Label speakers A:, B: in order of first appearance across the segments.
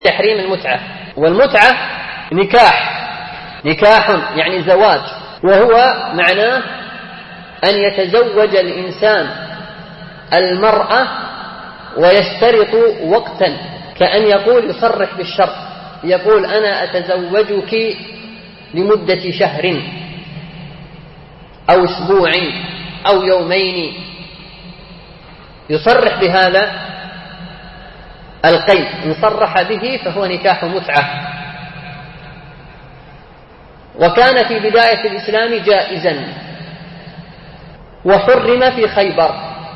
A: تحريم المتعة. والمتعة نكاح يعني زواج، وهو معناه أن يتزوج الإنسان المرأة ويشترط وقتا، كأن يقول يصرح بالشرط، يقول أنا أتزوجك لمدة شهر أو أسبوع أو يومين، يصرح بهذا القيد، إن صرح به فهو نكاح متعة. وكان في بداية الإسلام جائزا، وحرم في خيبر،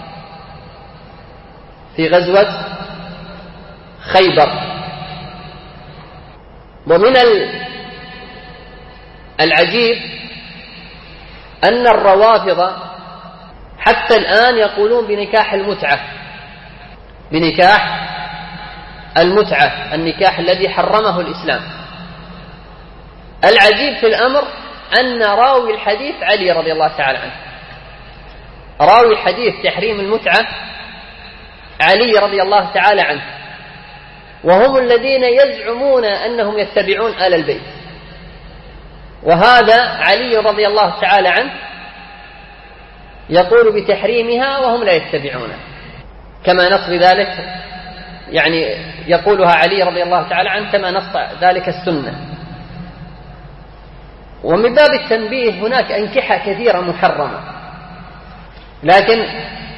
A: في غزوة خيبر. ومن العجيب أن الروافض حتى الآن يقولون بنكاح المتعة، النكاح الذي حرمه الإسلام. العجيب في الأمر أن راوي الحديث علي رضي الله تعالى عنه، راوي حديث تحريم المتعة علي رضي الله تعالى عنه، وهم الذين يزعمون أنهم يتبعون آل البيت، وهذا علي رضي الله تعالى عنه يقول بتحريمها وهم لا يتبعونه، كما نص ذلك يعني يقولها علي رضي الله تعالى عنه كما نص ذلك السنة. ومن باب التنبيه هناك أنكحة كثيرة محرمة، لكن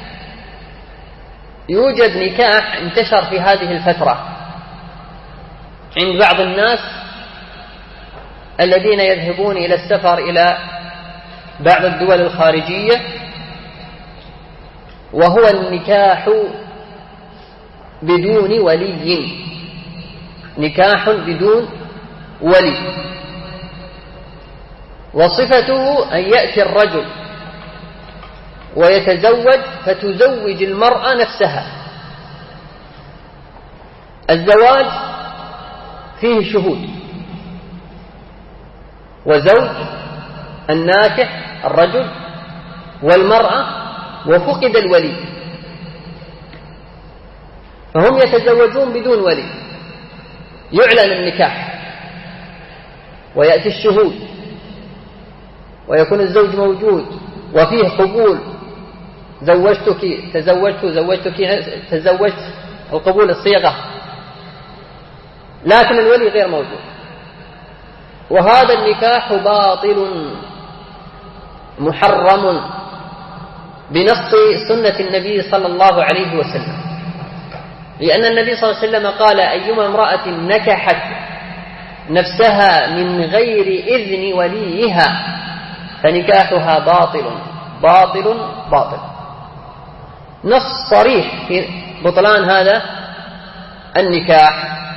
A: يوجد نكاح انتشر في هذه الفترة عند بعض الناس الذين يذهبون إلى السفر إلى بعض الدول الخارجية، وهو النكاح بدون ولي، نكاح بدون ولي. وصفته أن يأتي الرجل ويتزوج فتزوج المرأة نفسها. الزواج فيه شهود وزوج، الناكح الرجل والمرأة، وفقد الولي، فهم يتزوجون بدون ولي. يعلن النكاح ويأتي الشهود ويكون الزوج موجود وفيه قبول، زوجتك، تزوجت، القبول الصيغة، لكن الولي غير موجود. وهذا النكاح باطل محرم بنص سنة النبي صلى الله عليه وسلم، لأن النبي صلى الله عليه وسلم قال أيما امرأة نكحت نفسها من غير إذن وليها فنكاحها باطل. نص صريح في بطلان هذا النكاح.